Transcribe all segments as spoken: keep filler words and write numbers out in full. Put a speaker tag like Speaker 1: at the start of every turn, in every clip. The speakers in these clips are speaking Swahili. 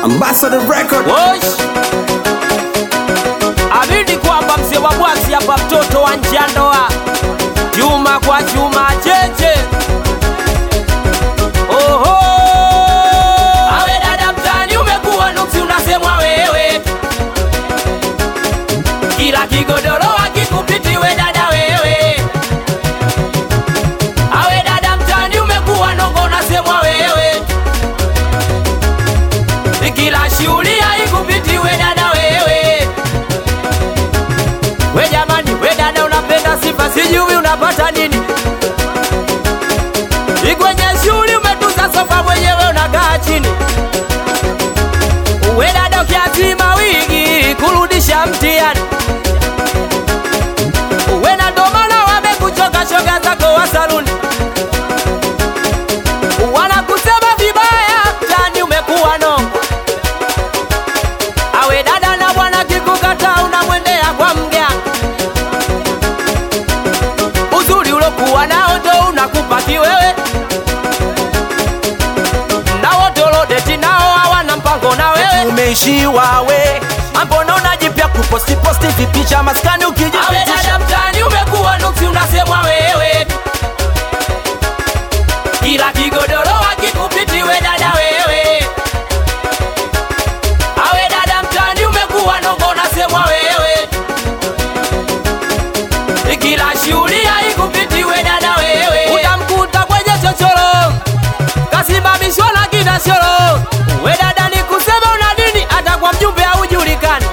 Speaker 1: Ambassador Record.
Speaker 2: Osh. Amini kwamba mzee wa bwazi hapa mtoto wa nje ya ndoa. Chuma kwa chuma cheche. Oho. Awe dada mtani umekuwa nuksi unasemwa wewe. Kila kigodoro hakikupiti we dada wewe. Awe dada mtani umekuwa nongo unasemwa wewe. Kila shughuli haikupiti we dada wewe. We jamani, we dada unapenda sifa sijui unapata nini. Ikwenye shughuli umetuza sofa mwenyewe unakaa chini. We dada ukiazima wigi kurudisha mtihani. We na domana wamekuchoka shoga zako wa saluni. Wanakusema vibaya mtani umekuwa nongo. Awe dada na bwana kikukata unamwendea kwa mganga. Uzuri ulokuwa nao ndo unakupa kiwewe. Na wotolo deti nao hawana mpango na wewe.
Speaker 3: Umeishiwa we Ambona unajipya kuposti posti vipicha maskani ukijipitisha.
Speaker 2: Awe dada mtani umekuwa nuksi unasemwa wewe. Kila kigodoro hakikupiti we dada wewe. Awe dada mtani umekuwa nongo unasemwa wewe. Kila shughuli haikupiti we dada wewe. Utamkuta kwenye chochoro kasimamishwa na kidashoro. We dada ni kusema una nini hata kwa mjumbe haujulikani.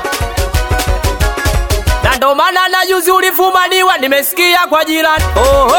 Speaker 2: Na ndo maana na juzi ulifumaniwa nimesikia kwa jirani. Oho.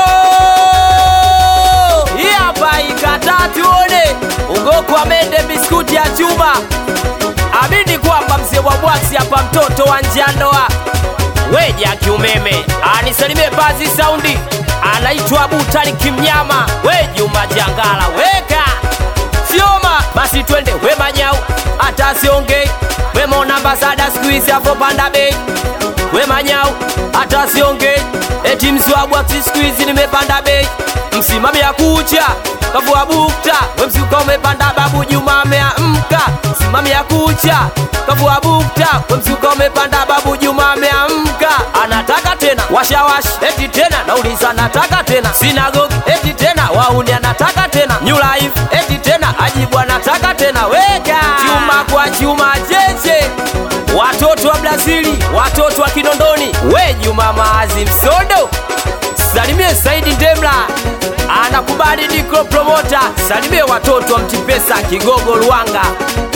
Speaker 2: Hii hapa ikata tuone. Ugoko amende biskuti ya chuma. Amini kwamba mzee wa bwaksi hapa mtoto wa nje ya ndoa. Weja kiumeme anisalimie bazi saundi. Anaitwa Butali Kimnyama. Weji umajangala weka sioma basi twende we manyau. Hata siongei we mona ambasada squeeze hapo panda bei. We manyau hata siongei eti mzee wa bwaksi squeeze nimepanda bei. Msimamia kucha kavua bukta. We msuka umepanda babu Juma ameamka. Msimamia kucha kavua bukta. We msuka umepanda babu Juma ameamka. Anataka tena washawash eti tena nauliza nataka tena. Sinagogi eti tena wauni anataka tena. New life eti tena ajibu anataka tena. Weka chuma kwa chuma cheche. Watoto wa Brazili, watoto wa Kinondoni. We Juma Maazi Msondo. Salimie Saidi Ndemla. Anakubali Dikro Promoter. Salimie watoto wa Mtipesa Kigogo Luanga.